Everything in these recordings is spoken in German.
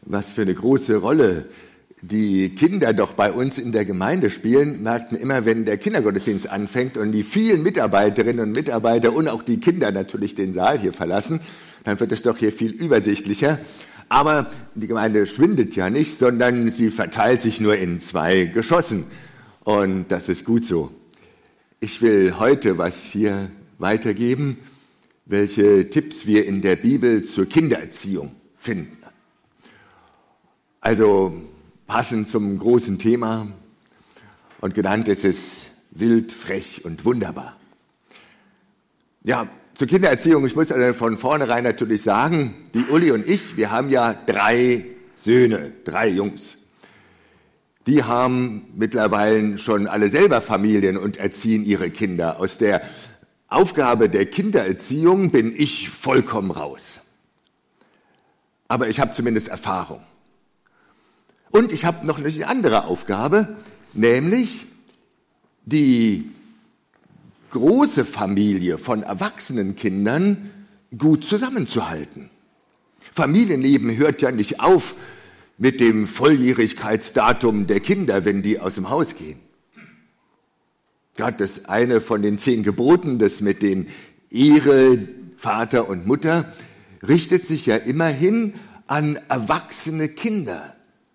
was für eine große Rolle die Kinder doch bei uns in der Gemeinde spielen, merkt man immer, wenn der Kindergottesdienst anfängt und die vielen Mitarbeiterinnen und Mitarbeiter und auch die Kinder natürlich den Saal hier verlassen, dann wird es doch hier viel übersichtlicher. Aber die Gemeinde schwindet ja nicht, sondern sie verteilt sich nur in 2 Geschossen. Und das ist gut so. Ich will heute was hier weitergeben, welche Tipps wir in der Bibel zur Kindererziehung finden. Also passend zum großen Thema und genannt ist es wild, frech und wunderbar. Ja, zur Kindererziehung, ich muss also von vornherein natürlich sagen, die Uli und ich, wir haben ja 3 Söhne, 3 Jungs. Die haben mittlerweile schon alle selber Familien und erziehen ihre Kinder. Aus der Aufgabe der Kindererziehung bin ich vollkommen raus. Aber ich habe zumindest Erfahrung. Und ich habe noch eine andere Aufgabe, nämlich die große Familie von erwachsenen Kindern gut zusammenzuhalten. Familienleben hört ja nicht auf mit dem Volljährigkeitsdatum der Kinder, wenn die aus dem Haus gehen. Gerade das eine von den 10 Geboten, das mit den Ehre, Vater und Mutter, richtet sich ja immerhin an erwachsene Kinder.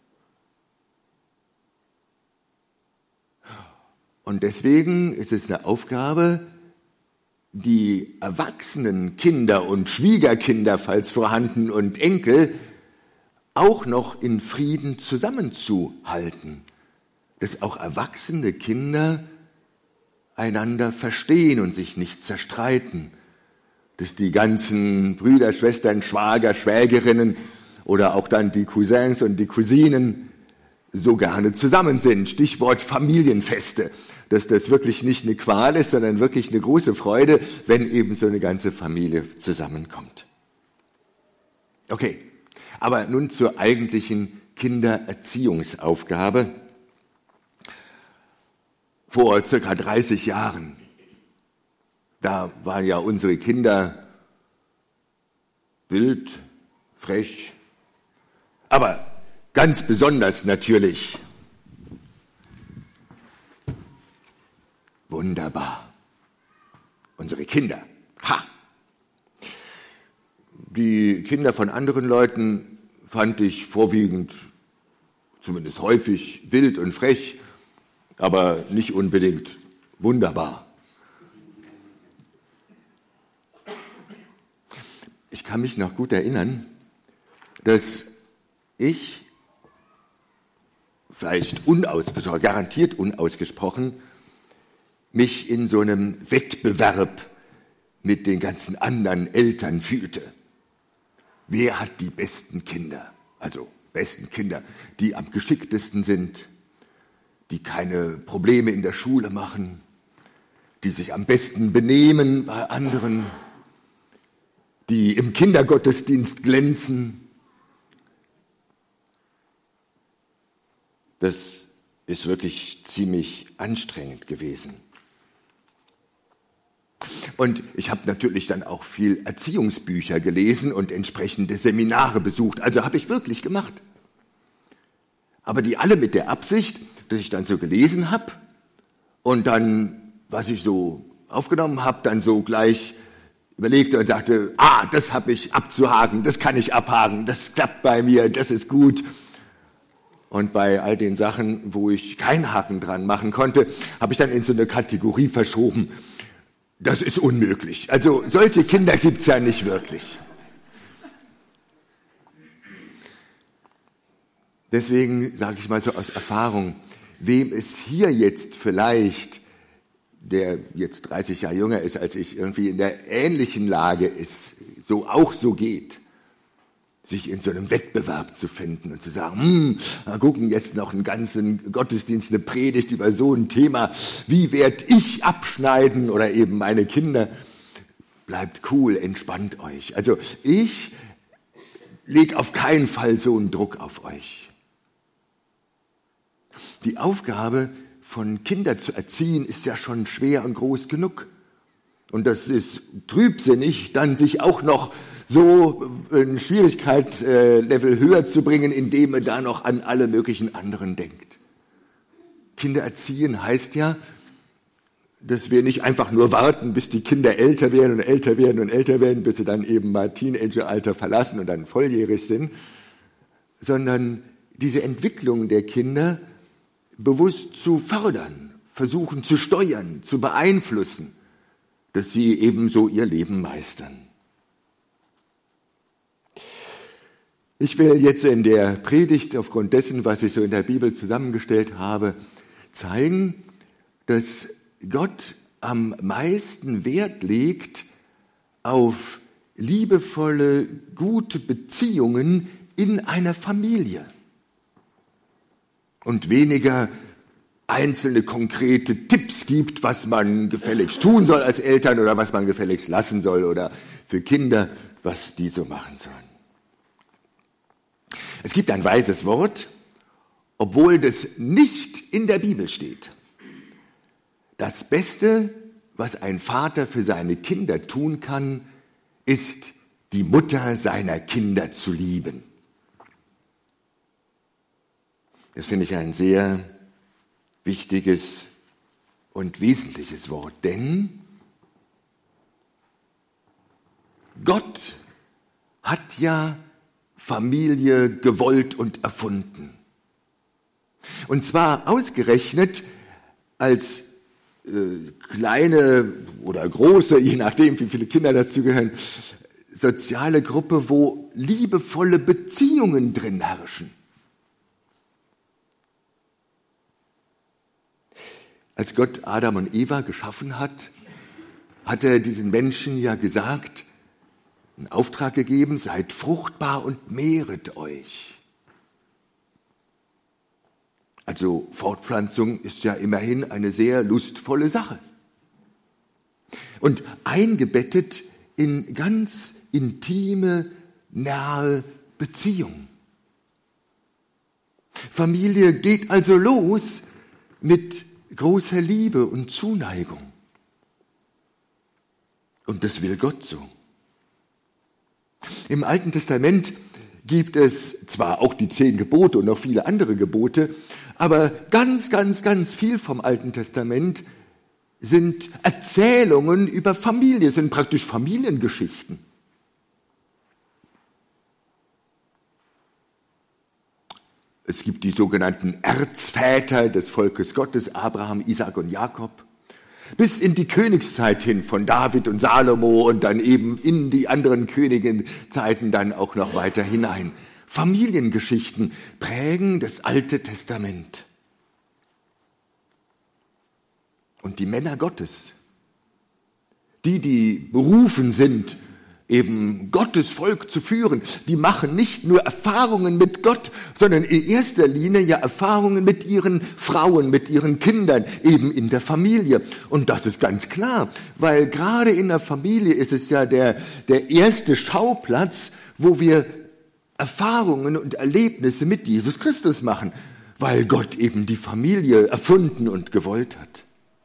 Und deswegen ist es eine Aufgabe, die erwachsenen Kinder und Schwiegerkinder, falls vorhanden, und Enkel auch noch in Frieden zusammenzuhalten. Dass auch erwachsene Kinder einander verstehen und sich nicht zerstreiten. Dass die ganzen Brüder, Schwestern, Schwager, Schwägerinnen oder auch dann die Cousins und die Cousinen so gerne zusammen sind. Stichwort Familienfeste. Dass das wirklich nicht eine Qual ist, sondern wirklich eine große Freude, wenn eben so eine ganze Familie zusammenkommt. Okay, aber nun zur eigentlichen Kindererziehungsaufgabe. Vor circa 30 Jahren, da waren ja unsere Kinder wild, frech, aber ganz besonders natürlich wunderbar. Unsere Kinder. Ha! Die Kinder von anderen Leuten fand ich vorwiegend, zumindest häufig, wild und frech, aber nicht unbedingt wunderbar. Ich kann mich noch gut erinnern, dass ich vielleicht unausgesprochen, garantiert unausgesprochen, mich in so einem Wettbewerb mit den ganzen anderen Eltern fühlte. Wer hat die besten Kinder? Also besten Kinder, die am geschicktesten sind, die keine Probleme in der Schule machen, die sich am besten benehmen bei anderen, die im Kindergottesdienst glänzen. Das ist wirklich ziemlich anstrengend gewesen. Und ich habe natürlich dann auch viel Erziehungsbücher gelesen und entsprechende Seminare besucht. Also habe ich wirklich gemacht. Aber die alle mit der Absicht, dass ich dann so gelesen habe und dann, was ich so aufgenommen habe, dann so gleich überlegte und sagte, das habe ich abzuhaken, das kann ich abhaken, das klappt bei mir, das ist gut. Und bei all den Sachen, wo ich keinen Haken dran machen konnte, habe ich dann in so eine Kategorie verschoben. Das ist unmöglich. Also solche Kinder gibt's ja nicht wirklich. Deswegen sage ich mal so aus Erfahrung, wem es hier jetzt vielleicht, der jetzt 30 Jahre jünger ist als ich, irgendwie in der ähnlichen Lage ist, so auch so geht, sich in so einem Wettbewerb zu finden und zu sagen, wir gucken jetzt noch einen ganzen Gottesdienst, eine Predigt über so ein Thema, wie werde ich abschneiden oder eben meine Kinder. Bleibt cool, entspannt euch. Also ich lege auf keinen Fall so einen Druck auf euch. Die Aufgabe von Kindern zu erziehen ist ja schon schwer und groß genug. und das ist trübsinnig, dann sich auch noch so ein Schwierigkeitslevel höher zu bringen, indem er da noch an alle möglichen anderen denkt. Kinder erziehen heißt ja, dass wir nicht einfach nur warten, bis die Kinder älter werden und älter werden und älter werden, bis sie dann eben mal Teenageralter verlassen und dann volljährig sind, sondern diese Entwicklung der Kinder bewusst zu fördern, versuchen zu steuern, zu beeinflussen, dass sie ebenso ihr Leben meistern. Ich will jetzt in der Predigt aufgrund dessen, was ich so in der Bibel zusammengestellt habe, zeigen, dass Gott am meisten Wert legt auf liebevolle, gute Beziehungen in einer Familie und weniger einzelne konkrete Tipps gibt, was man gefälligst tun soll als Eltern oder was man gefälligst lassen soll oder für Kinder, was die so machen sollen. Es gibt ein weises Wort, obwohl das nicht in der Bibel steht. Das Beste, was ein Vater für seine Kinder tun kann, ist, die Mutter seiner Kinder zu lieben. Das finde ich ein sehr wichtiges und wesentliches Wort, denn Gott hat ja Familie gewollt und erfunden. Und zwar ausgerechnet als kleine oder große, je nachdem, wie viele Kinder dazugehören, soziale Gruppe, wo liebevolle Beziehungen drin herrschen. Als Gott Adam und Eva geschaffen hat, hat er diesen Menschen ja gesagt, einen Auftrag gegeben, seid fruchtbar und mehret euch. Also Fortpflanzung ist ja immerhin eine sehr lustvolle Sache. Und eingebettet in ganz intime, nahe Beziehungen. Familie geht also los mit großer Liebe und Zuneigung. Und das will Gott so. Im Alten Testament gibt es zwar auch die 10 Gebote und noch viele andere Gebote, aber ganz, ganz, ganz viel vom Alten Testament sind Erzählungen über Familie, sind praktisch Familiengeschichten. Es gibt die sogenannten Erzväter des Volkes Gottes, Abraham, Isaak und Jakob, bis in die Königszeit hin von David und Salomo und dann eben in die anderen Königenzeiten dann auch noch weiter hinein. Familiengeschichten prägen das Alte Testament. Und die Männer Gottes, die berufen sind, eben Gottes Volk zu führen, die machen nicht nur Erfahrungen mit Gott, sondern in erster Linie ja Erfahrungen mit ihren Frauen, mit ihren Kindern, eben in der Familie. Und das ist ganz klar, weil gerade in der Familie ist es ja der erste Schauplatz, wo wir Erfahrungen und Erlebnisse mit Jesus Christus machen, weil Gott eben die Familie erfunden und gewollt hat.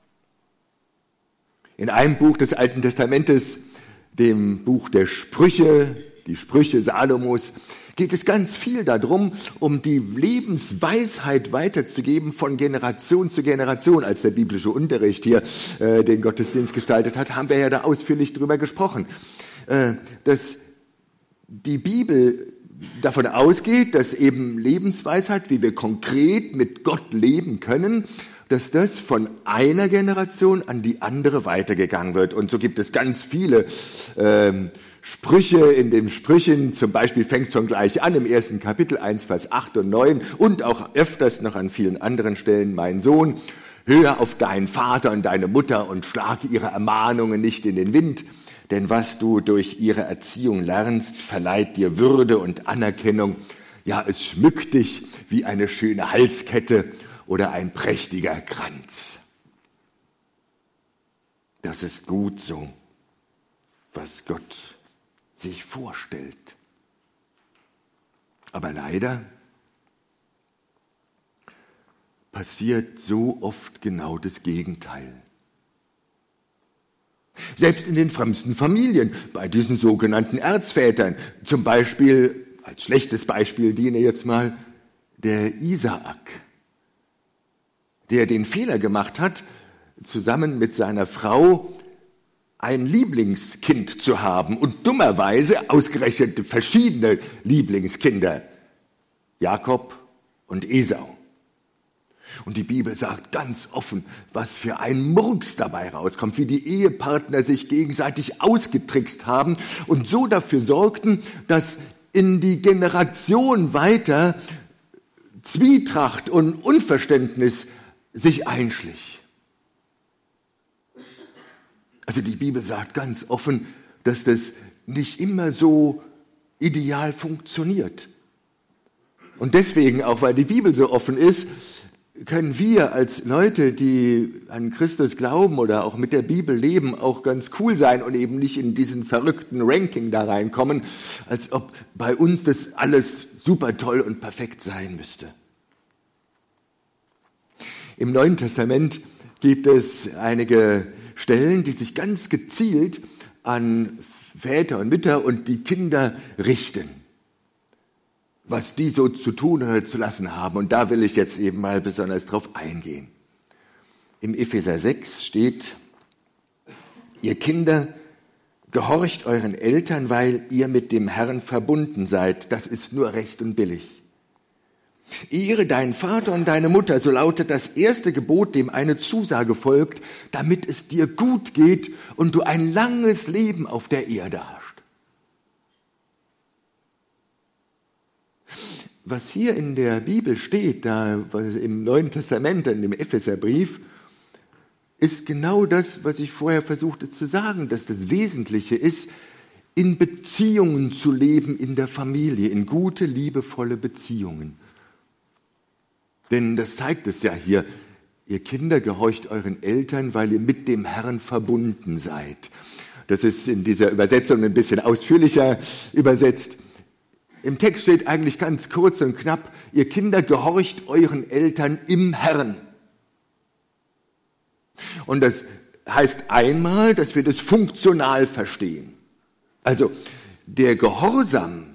In einem Buch des Alten Testamentes, dem Buch der Sprüche, die Sprüche Salomos, geht es ganz viel darum, um die Lebensweisheit weiterzugeben von Generation zu Generation. Als der biblische Unterricht hier den Gottesdienst gestaltet hat, haben wir ja da ausführlich drüber gesprochen, dass die Bibel davon ausgeht, dass eben Lebensweisheit, wie wir konkret mit Gott leben können, dass das von einer Generation an die andere weitergegangen wird. Und so gibt es ganz viele Sprüche in den Sprüchen, zum Beispiel fängt schon gleich an im 1. Kapitel 1, Vers 8 und 9 und auch öfters noch an vielen anderen Stellen, mein Sohn, hör auf deinen Vater und deine Mutter und schlage ihre Ermahnungen nicht in den Wind, denn was du durch ihre Erziehung lernst, verleiht dir Würde und Anerkennung. Ja, es schmückt dich wie eine schöne Halskette oder ein prächtiger Kranz. Das ist gut so, was Gott sich vorstellt. Aber leider passiert so oft genau das Gegenteil. Selbst in den frömmsten Familien, bei diesen sogenannten Erzvätern, zum Beispiel, als schlechtes Beispiel diene jetzt mal der Isaak, der den Fehler gemacht hat, zusammen mit seiner Frau ein Lieblingskind zu haben und dummerweise ausgerechnet verschiedene Lieblingskinder, Jakob und Esau. Und die Bibel sagt ganz offen, was für ein Murks dabei rauskommt, wie die Ehepartner sich gegenseitig ausgetrickst haben und so dafür sorgten, dass in die Generation weiter Zwietracht und Unverständnis sich einschlich. Also die Bibel sagt ganz offen, dass das nicht immer so ideal funktioniert. Und deswegen, auch weil die Bibel so offen ist, können wir als Leute, die an Christus glauben oder auch mit der Bibel leben, auch ganz cool sein und eben nicht in diesen verrückten Ranking da reinkommen, als ob bei uns das alles super toll und perfekt sein müsste. Im Neuen Testament gibt es einige Stellen, die sich ganz gezielt an Väter und Mütter und die Kinder richten, was die so zu tun oder zu lassen haben. Und da will ich jetzt eben mal besonders drauf eingehen. Im Epheser 6 steht: Ihr Kinder, gehorcht euren Eltern, weil ihr mit dem Herrn verbunden seid. Das ist nur recht und billig. Ehre deinen Vater und deine Mutter, so lautet das erste Gebot, dem eine Zusage folgt, damit es dir gut geht und du ein langes Leben auf der Erde hast. Was hier in der Bibel steht, da im Neuen Testament, in dem Epheserbrief, ist genau das, was ich vorher versuchte zu sagen, dass das Wesentliche ist, in Beziehungen zu leben in der Familie, in gute, liebevolle Beziehungen. Denn das zeigt es ja hier, ihr Kinder, gehorcht euren Eltern, weil ihr mit dem Herrn verbunden seid. Das ist in dieser Übersetzung ein bisschen ausführlicher übersetzt. Im Text steht eigentlich ganz kurz und knapp: Ihr Kinder, gehorcht euren Eltern im Herrn. Und das heißt einmal, dass wir das funktional verstehen. Also der Gehorsam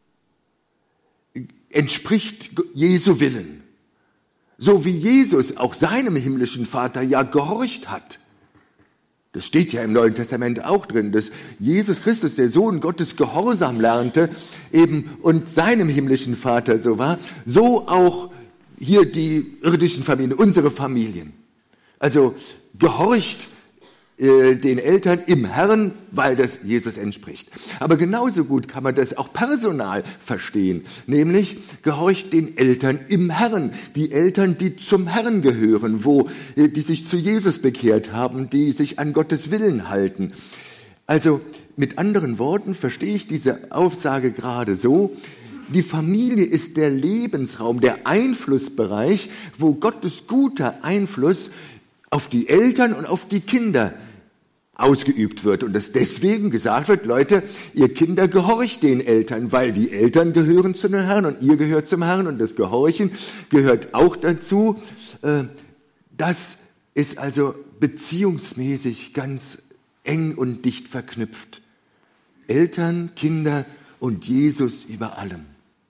entspricht Jesu Willen. So wie Jesus auch seinem himmlischen Vater ja gehorcht hat. Das steht ja im Neuen Testament auch drin, dass Jesus Christus, der Sohn Gottes, Gehorsam lernte eben und seinem himmlischen Vater so war, so auch hier die irdischen Familien, unsere Familien. Also gehorcht den Eltern im Herrn, weil das Jesus entspricht. Aber genauso gut kann man das auch personal verstehen, nämlich gehorcht den Eltern im Herrn. Die Eltern, die zum Herrn gehören, die sich zu Jesus bekehrt haben, die sich an Gottes Willen halten. Also mit anderen Worten verstehe ich diese Aussage gerade so: Die Familie ist der Lebensraum, der Einflussbereich, wo Gottes guter Einfluss auf die Eltern und auf die Kinder ausgeübt wird. Und dass deswegen gesagt wird: Leute, ihr Kinder, gehorcht den Eltern, weil die Eltern gehören zu dem Herrn und ihr gehört zum Herrn. Und das Gehorchen gehört auch dazu. Das ist also beziehungsmäßig ganz eng und dicht verknüpft. Eltern, Kinder und Jesus über allem.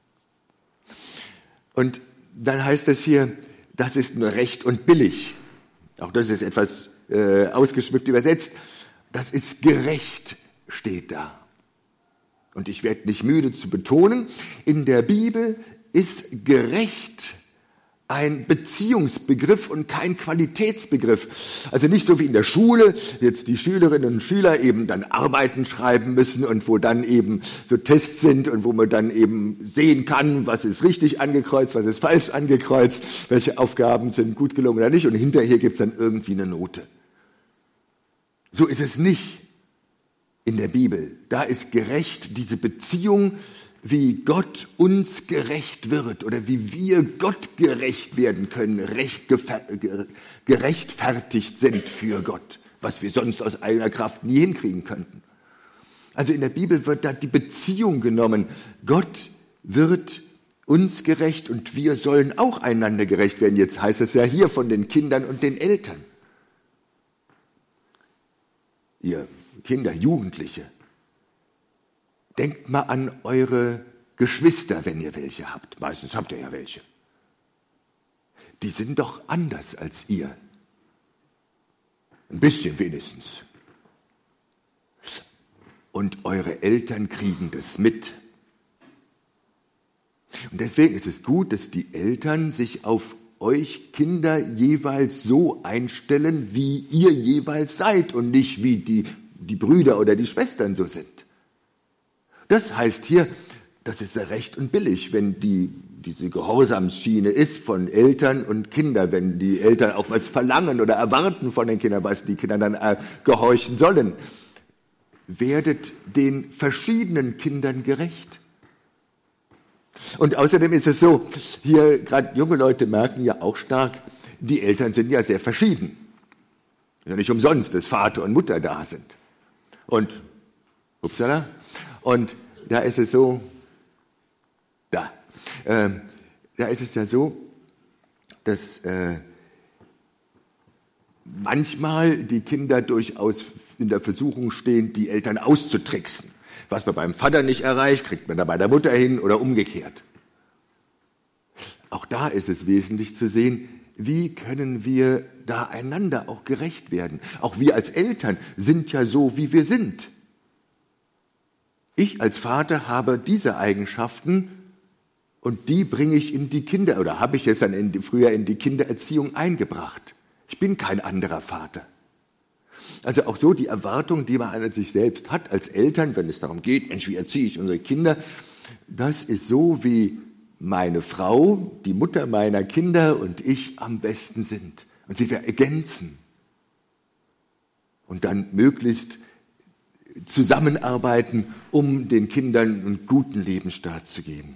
Und dann heißt es hier, das ist nur recht und billig. Auch das ist etwas ausgeschmückt übersetzt. Das ist gerecht, steht da. Und ich werde nicht müde zu betonen, in der Bibel ist gerecht ein Beziehungsbegriff und kein Qualitätsbegriff. Also nicht so wie in der Schule, jetzt die Schülerinnen und Schüler eben dann Arbeiten schreiben müssen und wo dann eben so Tests sind und wo man dann eben sehen kann, was ist richtig angekreuzt, was ist falsch angekreuzt, welche Aufgaben sind gut gelungen oder nicht, und hinterher gibt es dann irgendwie eine Note. So ist es nicht in der Bibel. Da ist gerecht diese Beziehung, wie Gott uns gerecht wird oder wie wir Gott gerecht werden können, gerechtfertigt sind für Gott, was wir sonst aus eigener Kraft nie hinkriegen könnten. Also in der Bibel wird da die Beziehung genommen. Gott wird uns gerecht und wir sollen auch einander gerecht werden. Jetzt heißt es ja hier von den Kindern und den Eltern. ihr Kinder, Jugendliche, denkt mal an eure Geschwister, wenn ihr welche habt. Meistens habt ihr ja welche. Die sind doch anders als ihr. Ein bisschen wenigstens. Und eure Eltern kriegen das mit. Und deswegen ist es gut, dass die Eltern sich auf euch Kinder jeweils so einstellen, wie ihr jeweils seid und nicht wie die Brüder oder die Schwestern so sind. Das heißt hier, das ist ja recht und billig, wenn diese Gehorsamsschiene ist von Eltern und Kindern, wenn die Eltern auch was verlangen oder erwarten von den Kindern, was die Kinder dann gehorchen sollen. Werdet den verschiedenen Kindern gerecht. Und außerdem ist es so, hier gerade junge Leute merken ja auch stark, die Eltern sind ja sehr verschieden. Ist ja nicht umsonst, dass Vater und Mutter da sind. Und da ist es so, da ist es ja so, dass manchmal die Kinder durchaus in der Versuchung stehen, die Eltern auszutricksen. Was man beim Vater nicht erreicht, kriegt man da bei der Mutter hin oder umgekehrt. Auch da ist es wesentlich zu sehen, wie können wir da einander auch gerecht werden. Auch wir als Eltern sind ja so, wie wir sind. Ich als Vater habe diese Eigenschaften und die bringe ich in die Kinder oder habe ich jetzt dann früher in die Kindererziehung eingebracht. Ich bin kein anderer Vater. Also auch so die Erwartung, die man an sich selbst hat als Eltern, wenn es darum geht, Mensch, wie erziehe ich unsere Kinder, das ist so, wie meine Frau, die Mutter meiner Kinder und ich am besten sind. Und wie wir ergänzen und dann möglichst zusammenarbeiten, um den Kindern einen guten Lebensstart zu geben.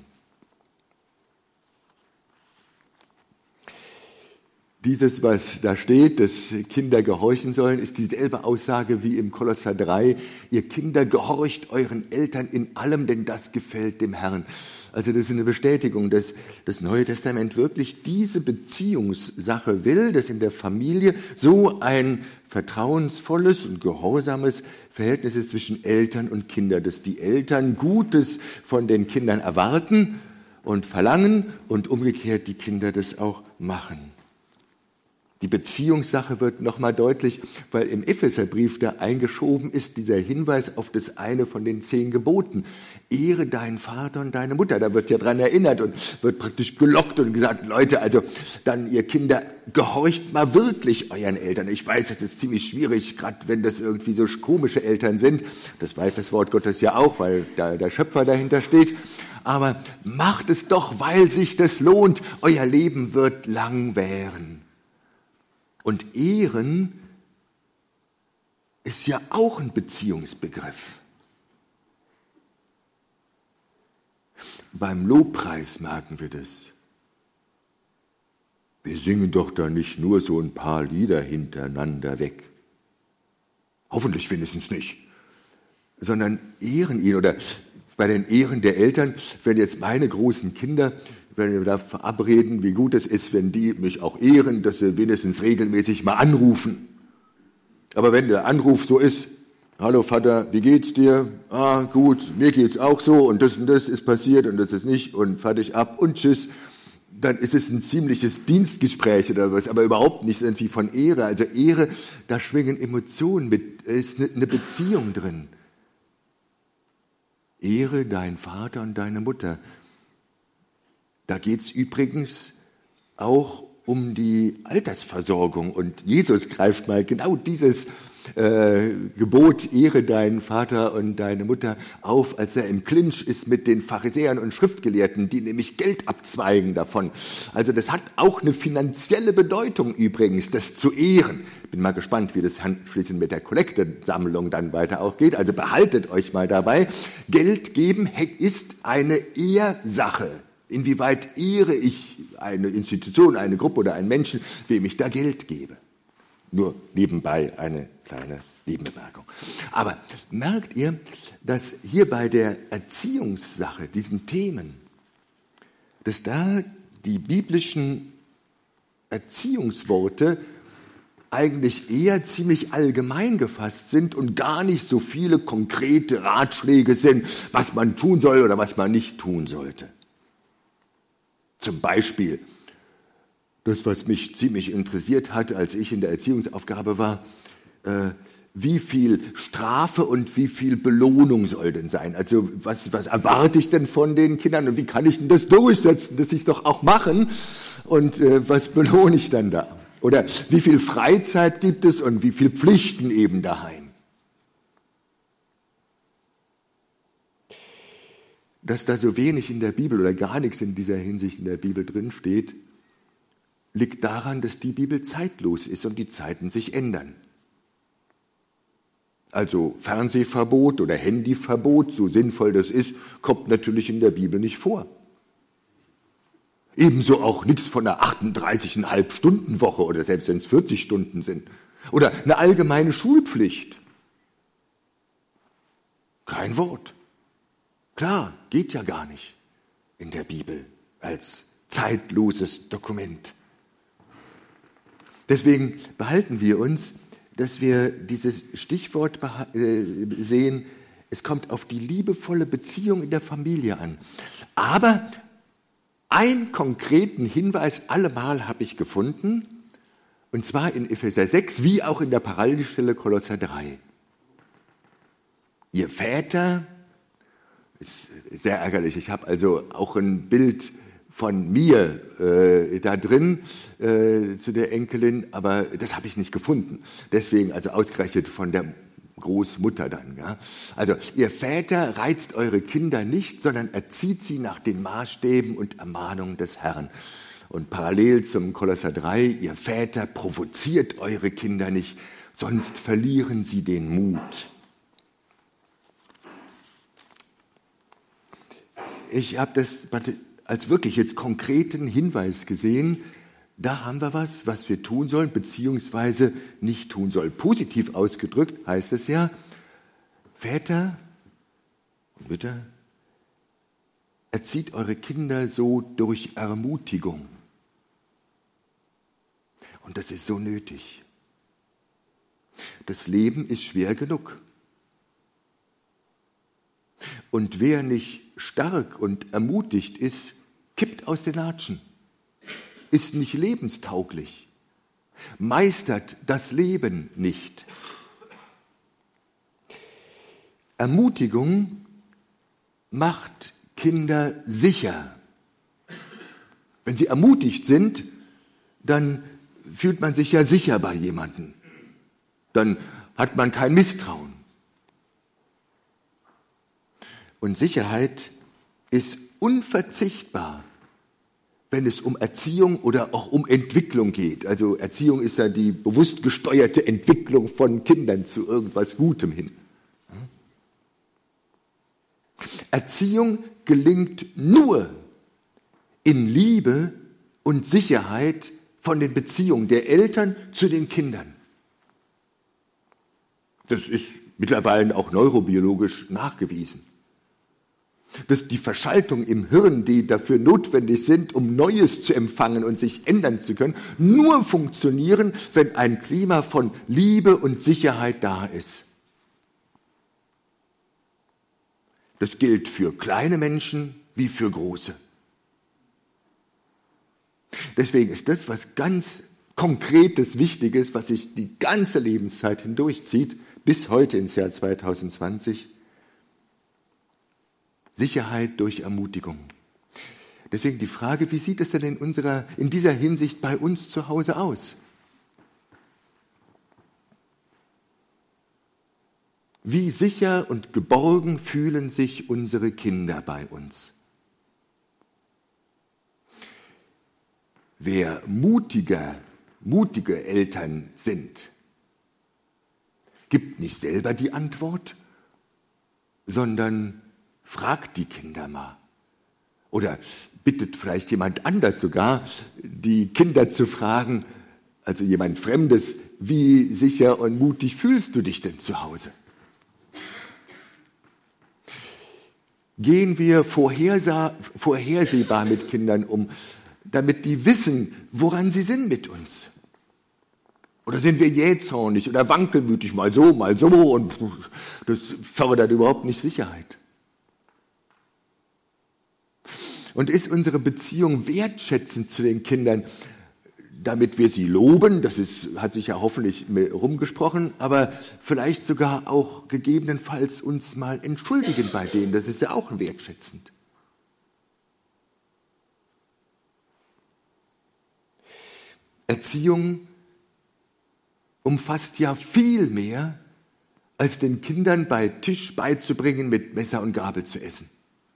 Dieses, was da steht, dass Kinder gehorchen sollen, ist dieselbe Aussage wie im Kolosser 3. Ihr Kinder, gehorcht euren Eltern in allem, denn das gefällt dem Herrn. Also das ist eine Bestätigung, dass das Neue Testament wirklich diese Beziehungssache will, dass in der Familie so ein vertrauensvolles und gehorsames Verhältnis ist zwischen Eltern und Kindern, dass die Eltern Gutes von den Kindern erwarten und verlangen und umgekehrt die Kinder das auch machen. Die Beziehungssache wird nochmal deutlich, weil im Epheserbrief da eingeschoben ist dieser Hinweis auf das eine von den 10 Geboten. Ehre deinen Vater und deine Mutter. Da wird ja dran erinnert und wird praktisch gelockt und gesagt, Leute, also dann ihr Kinder, gehorcht mal wirklich euren Eltern. Ich weiß, es ist ziemlich schwierig, gerade wenn das irgendwie so komische Eltern sind. Das weiß das Wort Gottes ja auch, weil da der Schöpfer dahinter steht. Aber macht es doch, weil sich das lohnt. Euer Leben wird lang währen. Und Ehren ist ja auch ein Beziehungsbegriff. Beim Lobpreis merken wir das. Wir singen doch da nicht nur so ein paar Lieder hintereinander weg. Hoffentlich wenigstens nicht. Sondern ehren ihn. Oder bei den Ehren der Eltern, wenn jetzt meine großen Kinder, wenn wir da verabreden, wie gut es ist, wenn die mich auch ehren, dass sie wenigstens regelmäßig mal anrufen. Aber wenn der Anruf so ist, hallo Vater, wie geht's dir? Ah, gut, mir geht's auch so und das ist passiert und das ist nicht und fertig ab und tschüss. Dann ist es ein ziemliches Dienstgespräch oder was, aber überhaupt nicht irgendwie von Ehre. Also Ehre, da schwingen Emotionen mit, ist eine Beziehung drin. Ehre deinen Vater und deine Mutter. Da geht es übrigens auch um die Altersversorgung. Und Jesus greift mal genau dieses Gebot, ehre deinen Vater und deine Mutter, auf, als er im Clinch ist mit den Pharisäern und Schriftgelehrten, die nämlich Geld abzweigen davon. Also das hat auch eine finanzielle Bedeutung übrigens, das zu ehren. Ich bin mal gespannt, wie das schließlich mit der Kollektensammlung dann weiter auch geht. Also behaltet euch mal dabei. Geld geben ist eine Ehrsache. Inwieweit ehre ich eine Institution, eine Gruppe oder einen Menschen, wem ich da Geld gebe? Nur nebenbei eine kleine Nebenbemerkung. Aber merkt ihr, dass hier bei der Erziehungssache, diesen Themen, dass da die biblischen Erziehungsworte eigentlich eher ziemlich allgemein gefasst sind und gar nicht so viele konkrete Ratschläge sind, was man tun soll oder was man nicht tun sollte. Zum Beispiel, das, was mich ziemlich interessiert hat, als ich in der Erziehungsaufgabe war, wie viel Strafe und wie viel Belohnung soll denn sein? Also was erwarte ich denn von den Kindern und wie kann ich denn das durchsetzen, dass sie es doch auch machen? Und was belohne ich dann da? Oder wie viel Freizeit gibt es und wie viel Pflichten eben daheim? Dass da so wenig in der Bibel oder gar nichts in dieser Hinsicht in der Bibel drin steht, liegt daran, dass die Bibel zeitlos ist und die Zeiten sich ändern. Also Fernsehverbot oder Handyverbot, so sinnvoll das ist, kommt natürlich in der Bibel nicht vor. Ebenso auch nichts von einer 38,5-Stunden-Woche oder selbst wenn es 40 Stunden sind. Oder eine allgemeine Schulpflicht. Kein Wort. Klar, geht ja gar nicht in der Bibel als zeitloses Dokument. Deswegen behalten wir uns, dass wir dieses Stichwort sehen, es kommt auf die liebevolle Beziehung in der Familie an. Aber einen konkreten Hinweis allemal habe ich gefunden, und zwar in Epheser 6, wie auch in der Parallelstelle Kolosser 3. Ihr Väter, ist sehr ärgerlich, ich habe also auch ein Bild von mir da drin zu der Enkelin, aber das habe ich nicht gefunden. Deswegen also ausgerechnet von der Großmutter dann. Ja? Also ihr Väter reizt eure Kinder nicht, sondern erzieht sie nach den Maßstäben und Ermahnungen des Herrn. Und parallel zum Kolosser 3, ihr Väter provoziert eure Kinder nicht, sonst verlieren sie den Mut. Ich habe das als wirklich jetzt konkreten Hinweis gesehen, da haben wir was wir tun sollen, beziehungsweise nicht tun sollen. Positiv ausgedrückt heißt es ja, Väter und Mütter, erzieht eure Kinder so durch Ermutigung. Und das ist so nötig. Das Leben ist schwer genug. Und wer nicht stark und ermutigt ist, kippt aus den Latschen, ist nicht lebenstauglich, meistert das Leben nicht. Ermutigung macht Kinder sicher. Wenn sie ermutigt sind, dann fühlt man sich ja sicher bei jemandem. Dann hat man kein Misstrauen. Und Sicherheit ist unverzichtbar, wenn es um Erziehung oder auch um Entwicklung geht. Also Erziehung ist ja die bewusst gesteuerte Entwicklung von Kindern zu irgendwas Gutem hin. Erziehung gelingt nur in Liebe und Sicherheit von den Beziehungen der Eltern zu den Kindern. Das ist mittlerweile auch neurobiologisch nachgewiesen. Dass die Verschaltung im Hirn, die dafür notwendig sind, um Neues zu empfangen und sich ändern zu können, nur funktionieren, wenn ein Klima von Liebe und Sicherheit da ist. Das gilt für kleine Menschen wie für große. Deswegen ist das was ganz Konkretes, Wichtiges, was sich die ganze Lebenszeit hindurchzieht, bis heute ins Jahr 2020, Sicherheit durch Ermutigung. Deswegen die Frage, wie sieht es denn in dieser Hinsicht bei uns zu Hause aus? Wie sicher und geborgen fühlen sich unsere Kinder bei uns? Wer mutige Eltern sind, gibt nicht selber die Antwort, sondern fragt die Kinder mal. Oder bittet vielleicht jemand anders sogar, die Kinder zu fragen, also jemand Fremdes, wie sicher und mutig fühlst du dich denn zu Hause? Gehen wir vorhersehbar mit Kindern um, damit die wissen, woran sie sind mit uns. Oder sind wir jähzornig oder wankelmütig, mal so und das fördert überhaupt nicht Sicherheit. Und ist unsere Beziehung wertschätzend zu den Kindern, damit wir sie loben, hat sich ja hoffentlich rumgesprochen, aber vielleicht sogar auch gegebenenfalls uns mal entschuldigen bei denen, das ist ja auch wertschätzend. Erziehung umfasst ja viel mehr, als den Kindern bei Tisch beizubringen, mit Messer und Gabel zu essen.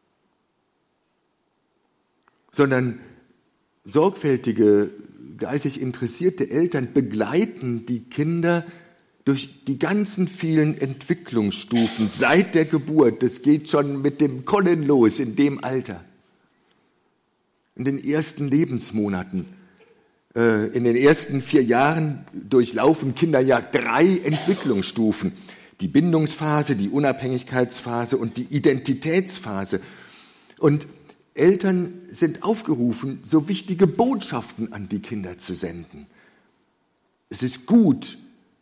Sondern sorgfältige, geistig interessierte Eltern begleiten die Kinder durch die ganzen vielen Entwicklungsstufen seit der Geburt. Das geht schon mit dem Kollen los in dem Alter. In den ersten Lebensmonaten. In den ersten 4 Jahren durchlaufen Kinder ja 3 Entwicklungsstufen. Die Bindungsphase, die Unabhängigkeitsphase und die Identitätsphase. Und Eltern sind aufgerufen, so wichtige Botschaften an die Kinder zu senden. Es ist gut,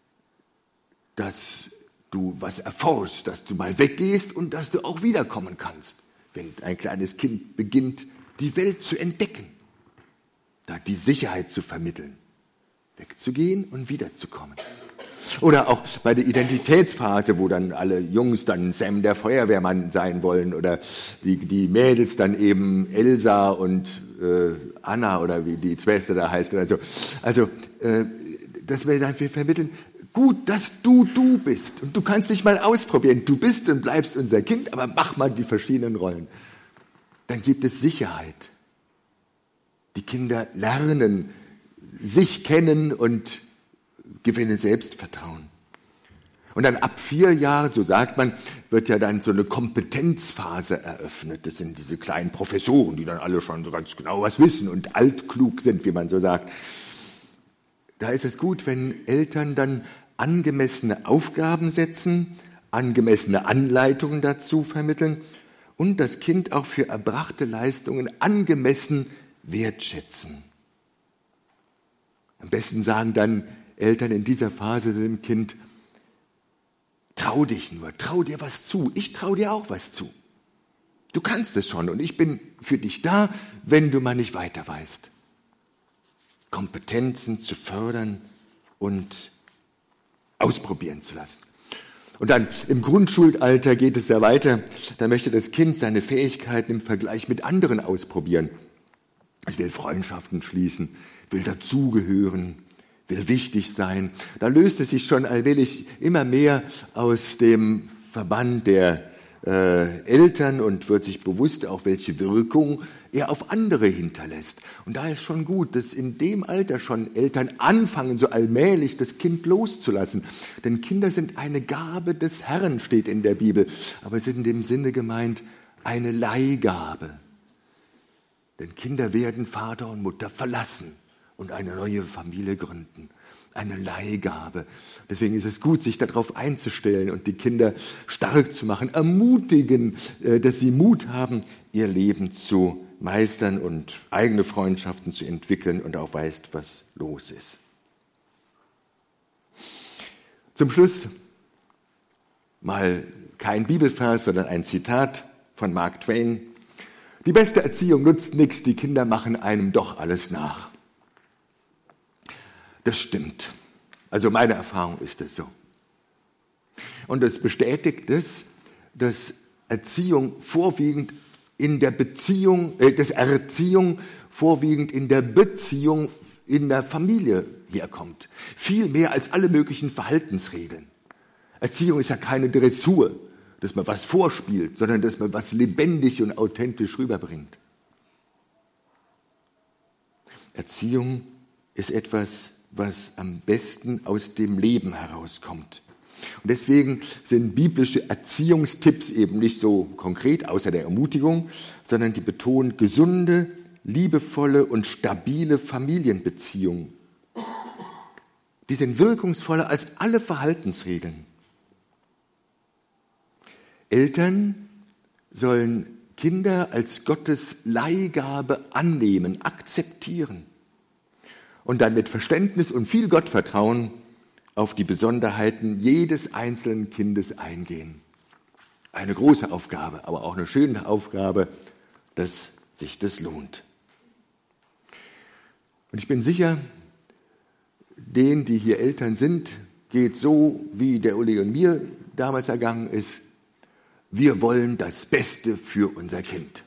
dass du was erforschst, dass du mal weggehst und dass du auch wiederkommen kannst, wenn ein kleines Kind beginnt, die Welt zu entdecken. Da die Sicherheit zu vermitteln, wegzugehen und wiederzukommen. Oder auch bei der Identitätsphase, wo dann alle Jungs dann Sam der Feuerwehrmann sein wollen oder die Mädels dann eben Elsa und Anna oder wie die Schwester da heißt. Oder so. Also, dass wir dann vermitteln, gut, dass du bist und du kannst dich mal ausprobieren. Du bist und bleibst unser Kind, aber mach mal die verschiedenen Rollen. Dann gibt es Sicherheit. Die Kinder lernen, sich kennen und gewinnen Selbstvertrauen. Und dann ab 4 Jahren, so sagt man, wird ja dann so eine Kompetenzphase eröffnet. Das sind diese kleinen Professoren, die dann alle schon so ganz genau was wissen und altklug sind, wie man so sagt. Da ist es gut, wenn Eltern dann angemessene Aufgaben setzen, angemessene Anleitungen dazu vermitteln und das Kind auch für erbrachte Leistungen angemessen wertschätzen. Am besten sagen dann Eltern in dieser Phase dem Kind, trau dich nur, trau dir was zu, ich trau dir auch was zu. Du kannst es schon und ich bin für dich da, wenn du mal nicht weiter weißt. Kompetenzen zu fördern und ausprobieren zu lassen. Und dann im Grundschulalter geht es ja weiter, da möchte das Kind seine Fähigkeiten im Vergleich mit anderen ausprobieren. Es will Freundschaften schließen, will dazugehören, will wichtig sein. Da löst es sich schon allmählich immer mehr aus dem Verband der Eltern und wird sich bewusst auch, welche Wirkung er auf andere hinterlässt. Und da ist schon gut, dass in dem Alter schon Eltern anfangen, so allmählich das Kind loszulassen. Denn Kinder sind eine Gabe des Herrn, steht in der Bibel. Aber es ist in dem Sinne gemeint, eine Leihgabe. Denn Kinder werden Vater und Mutter verlassen und eine neue Familie gründen. Eine Leihgabe. Deswegen ist es gut, sich darauf einzustellen und die Kinder stark zu machen, ermutigen, dass sie Mut haben, ihr Leben zu meistern und eigene Freundschaften zu entwickeln und auch weißt, was los ist. Zum Schluss mal kein Bibelvers, sondern ein Zitat von Mark Twain. Die beste Erziehung nutzt nichts, die Kinder machen einem doch alles nach. Das stimmt. Also meine Erfahrung ist das so. Und es bestätigt es, dass Erziehung vorwiegend in der Beziehung, dass Erziehung vorwiegend in der Beziehung in der Familie herkommt. Viel mehr als alle möglichen Verhaltensregeln. Erziehung ist ja keine Dressur, dass man was vorspielt, sondern dass man was lebendig und authentisch rüberbringt. Erziehung ist etwas, was am besten aus dem Leben herauskommt. Und deswegen sind biblische Erziehungstipps eben nicht so konkret, außer der Ermutigung, sondern die betonen gesunde, liebevolle und stabile Familienbeziehungen. Die sind wirkungsvoller als alle Verhaltensregeln. Eltern sollen Kinder als Gottes Leihgabe annehmen, akzeptieren. und dann mit Verständnis und viel Gottvertrauen auf die Besonderheiten jedes einzelnen Kindes eingehen. Eine große Aufgabe, aber auch eine schöne Aufgabe, dass sich das lohnt. Und ich bin sicher, denen, die hier Eltern sind, geht so, wie der Uli und mir damals ergangen ist. Wir wollen das Beste für unser Kind.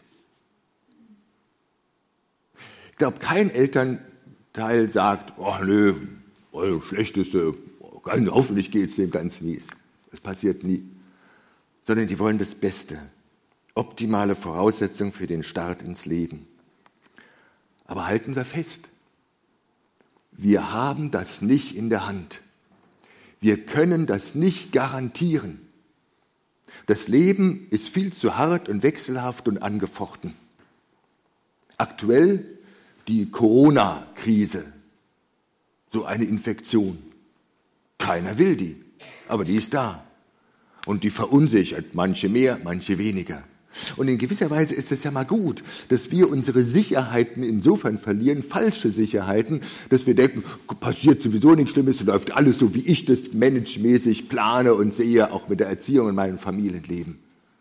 Ich glaube, kein Elternteil sagt, oh nö, das Schlechteste, hoffentlich geht es dem ganz mies. Das passiert nie. Sondern die wollen das Beste. Optimale Voraussetzung für den Start ins Leben. Aber halten wir fest, wir haben das nicht in der Hand. Wir können das nicht garantieren. Das Leben ist viel zu hart und wechselhaft und angefochten. Aktuell die Corona-Krise, so eine Infektion. Keiner will die, aber die ist da. Und die verunsichert, manche mehr, manche weniger. Und in gewisser Weise ist es ja mal gut, dass wir unsere Sicherheiten insofern verlieren, falsche Sicherheiten, dass wir denken, passiert sowieso nichts Schlimmes, läuft alles so, wie ich das managemäßig plane und sehe, auch mit der Erziehung in meinem Familienleben.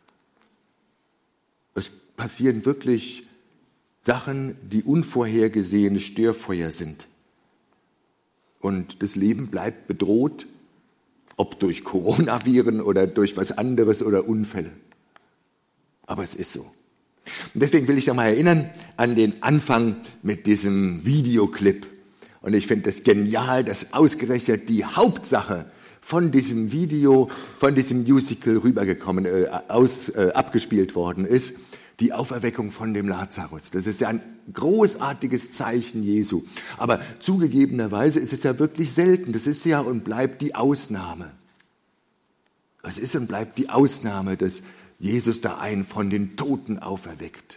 Es passieren wirklich Sachen, die unvorhergesehene Störfeuer sind. Und das Leben bleibt bedroht, ob durch Coronaviren oder durch was anderes oder Unfälle. Aber es ist so. Und deswegen will ich noch mal erinnern an den Anfang mit diesem Videoclip. Und ich finde es genial, dass ausgerechnet die Hauptsache von diesem Video, von diesem Musical rübergekommen, abgespielt worden ist, die Auferweckung von dem Lazarus. Das ist ja ein großartiges Zeichen Jesu. Aber zugegebenerweise ist es ja wirklich selten. Das ist ja und bleibt die Ausnahme. Es ist und bleibt die Ausnahme, dass Jesus da einen von den Toten auferweckt.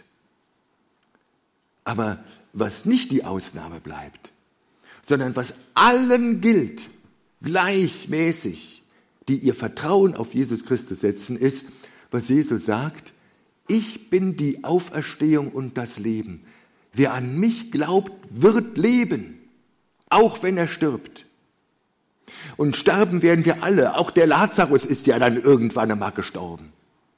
Aber was nicht die Ausnahme bleibt, sondern was allen gilt, gleichmäßig, die ihr Vertrauen auf Jesus Christus setzen, ist, was Jesus sagt: Ich bin die Auferstehung und das Leben. Wer an mich glaubt, wird leben, auch wenn er stirbt. Und sterben werden wir alle. Auch der Lazarus ist ja dann irgendwann einmal gestorben.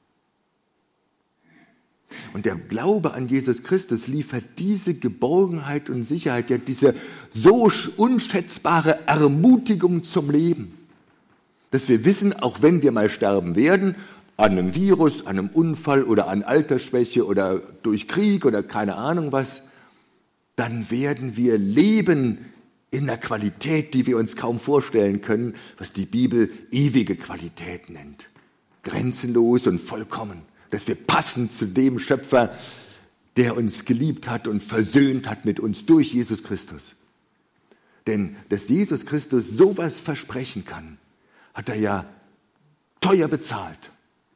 Und der Glaube an Jesus Christus liefert diese Geborgenheit und Sicherheit, ja diese so unschätzbare Ermutigung zum Leben, dass wir wissen, auch wenn wir mal sterben werden, an einem Virus, an einem Unfall oder an Altersschwäche oder durch Krieg oder keine Ahnung was, dann werden wir leben in einer Qualität, die wir uns kaum vorstellen können, was die Bibel ewige Qualität nennt. Grenzenlos und vollkommen. Dass wir passen zu dem Schöpfer, der uns geliebt hat und versöhnt hat mit uns durch Jesus Christus. Denn dass Jesus Christus sowas versprechen kann, hat er ja teuer bezahlt.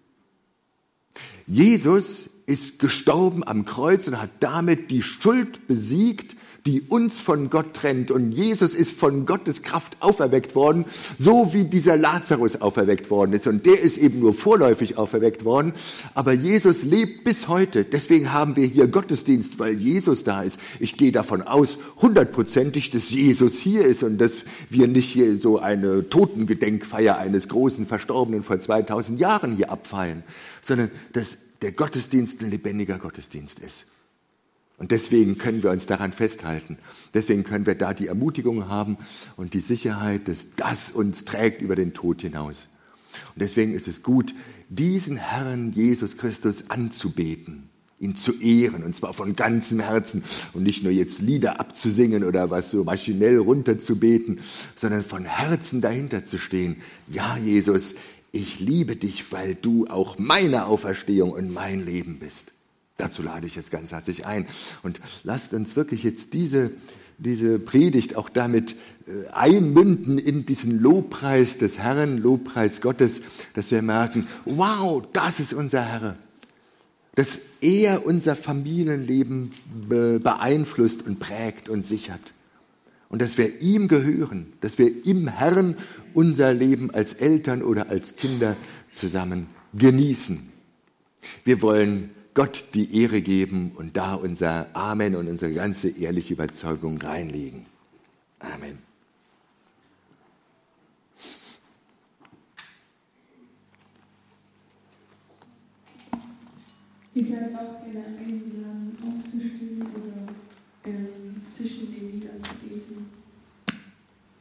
Jesus ist gestorben am Kreuz und hat damit die Schuld besiegt, die uns von Gott trennt. Und Jesus ist von Gottes Kraft auferweckt worden, so wie dieser Lazarus auferweckt worden ist. Und der ist eben nur vorläufig auferweckt worden. Aber Jesus lebt bis heute. Deswegen haben wir hier Gottesdienst, weil Jesus da ist. Ich gehe davon aus, 100%ig, dass Jesus hier ist und dass wir nicht hier so eine Totengedenkfeier eines großen Verstorbenen vor 2000 Jahren hier abfeiern, sondern dass der Gottesdienst ein lebendiger Gottesdienst ist. Und deswegen können wir uns daran festhalten. Deswegen können wir da die Ermutigung haben und die Sicherheit, dass das uns trägt über den Tod hinaus. Und deswegen ist es gut, diesen Herrn Jesus Christus anzubeten, ihn zu ehren, und zwar von ganzem Herzen und nicht nur jetzt Lieder abzusingen oder was so maschinell runterzubeten, sondern von Herzen dahinter zu stehen. Ja, Jesus, ich liebe dich, weil du auch meine Auferstehung und mein Leben bist. Dazu lade ich jetzt ganz herzlich ein. Und lasst uns wirklich jetzt diese Predigt auch damit einmünden in diesen Lobpreis des Herrn, Lobpreis Gottes, dass wir merken, wow, das ist unser Herr. Dass er unser Familienleben beeinflusst und prägt und sichert. Und dass wir ihm gehören, dass wir im Herrn unser Leben als Eltern oder als Kinder zusammen genießen. Wir wollen Gott die Ehre geben und da unser Amen und unsere ganze ehrliche Überzeugung reinlegen. Amen. Ihr seid auch gerne eingeladen, aufzustehen oder zwischen den Liedern zu